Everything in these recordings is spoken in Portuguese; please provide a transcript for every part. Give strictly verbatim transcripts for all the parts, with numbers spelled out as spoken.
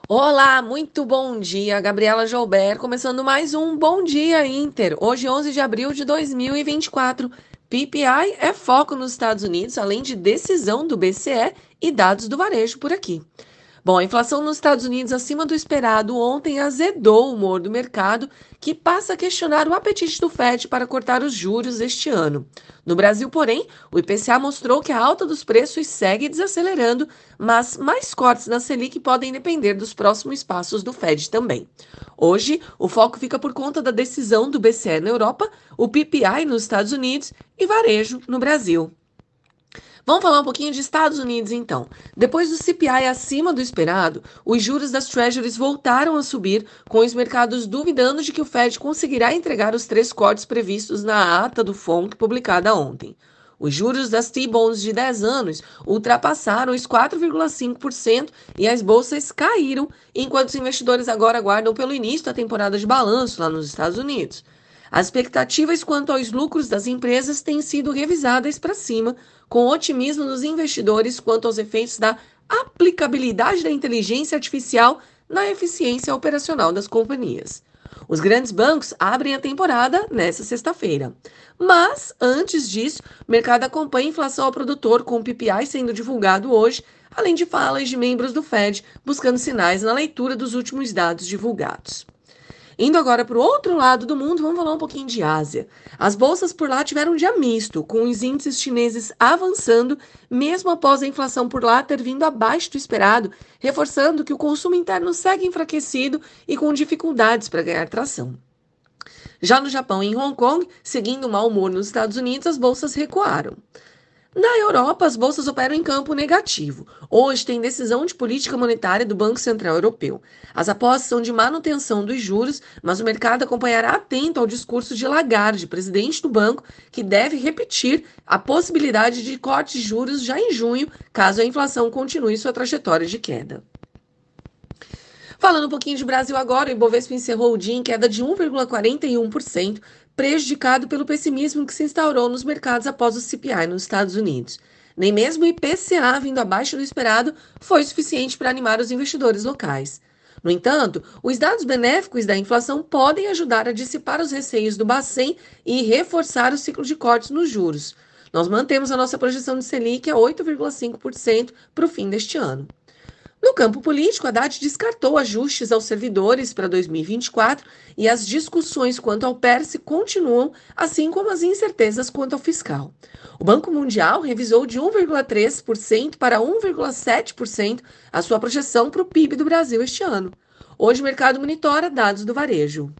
Olá, muito bom dia, Gabriela Joubert, começando mais um Bom Dia Inter. Hoje, onze de abril de dois mil e vinte e quatro. P P I é foco nos Estados Unidos, além de decisão do B C E e dados do varejo por aqui. Bom, a inflação nos Estados Unidos acima do esperado ontem azedou o humor do mercado, que passa a questionar o apetite do Fed para cortar os juros este ano. No Brasil, porém, o I P C A mostrou que a alta dos preços segue desacelerando, mas mais cortes na Selic podem depender dos próximos passos do Fed também. Hoje, o foco fica por conta da decisão do B C E na Europa, o P P I nos Estados Unidos e varejo no Brasil. Vamos falar um pouquinho de Estados Unidos, então. Depois do C P I acima do esperado, os juros das Treasuries voltaram a subir, com os mercados duvidando de que o Fed conseguirá entregar os três cortes previstos na ata do F O M C publicada ontem. Os juros das T-Bonds de dez anos ultrapassaram os quatro vírgula cinco por cento e as bolsas caíram, enquanto os investidores agora aguardam pelo início da temporada de balanço lá nos Estados Unidos. As expectativas quanto aos lucros das empresas têm sido revisadas para cima, com otimismo dos investidores quanto aos efeitos da aplicabilidade da inteligência artificial na eficiência operacional das companhias. Os grandes bancos abrem a temporada nesta sexta-feira. Mas, antes disso, o mercado acompanha a inflação ao produtor, com o P P I sendo divulgado hoje, além de falas de membros do Fed buscando sinais na leitura dos últimos dados divulgados. Indo agora para o outro lado do mundo, vamos falar um pouquinho de Ásia. As bolsas por lá tiveram um dia misto, com os índices chineses avançando, mesmo após a inflação por lá ter vindo abaixo do esperado, reforçando que o consumo interno segue enfraquecido e com dificuldades para ganhar tração. Já no Japão e em Hong Kong, seguindo o mau humor nos Estados Unidos, as bolsas recuaram. Na Europa, as bolsas operam em campo negativo. Hoje tem decisão de política monetária do Banco Central Europeu. As apostas são de manutenção dos juros, mas o mercado acompanhará atento ao discurso de Lagarde, presidente do banco, que deve repetir a possibilidade de corte de juros já em junho, caso a inflação continue sua trajetória de queda. Falando um pouquinho de Brasil agora, o Ibovespa encerrou o dia em queda de um vírgula quarenta e um por cento, prejudicado pelo pessimismo que se instaurou nos mercados após o C P I nos Estados Unidos. Nem mesmo o I P C A, vindo abaixo do esperado, foi suficiente para animar os investidores locais. No entanto, os dados benéficos da inflação podem ajudar a dissipar os receios do Bacen e reforçar o ciclo de cortes nos juros. Nós mantemos a nossa projeção de Selic a oito vírgula cinco por cento para o fim deste ano. No campo político, Haddad descartou ajustes aos servidores para dois mil e vinte e quatro e as discussões quanto ao PERSE continuam, assim como as incertezas quanto ao fiscal. O Banco Mundial revisou de um vírgula três por cento para um vírgula sete por cento a sua projeção para o P I B do Brasil este ano. Hoje o mercado monitora dados do varejo.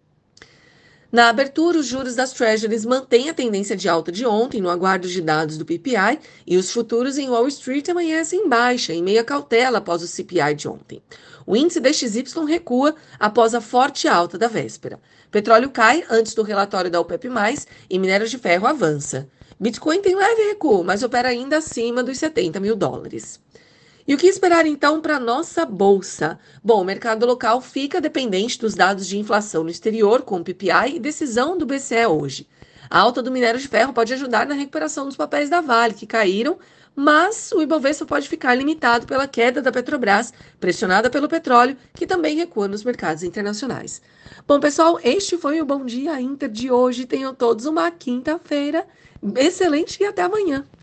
Na abertura, os juros das Treasuries mantêm a tendência de alta de ontem, no aguardo de dados do P P I, e os futuros em Wall Street amanhecem em baixa, em meia cautela após o C P I de ontem. O índice D X Y recua após a forte alta da véspera. Petróleo cai antes do relatório da OPEP mais, e minério de ferro avança. Bitcoin tem leve recuo, mas opera ainda acima dos setenta mil dólares. E o que esperar então para a nossa bolsa? Bom, o mercado local fica dependente dos dados de inflação no exterior, com o P P I e decisão do B C E hoje. A alta do minério de ferro pode ajudar na recuperação dos papéis da Vale, que caíram, mas o Ibovespa pode ficar limitado pela queda da Petrobras, pressionada pelo petróleo, que também recua nos mercados internacionais. Bom, pessoal, este foi o Bom Dia Inter de hoje. Tenham todos uma quinta-feira excelente e até amanhã.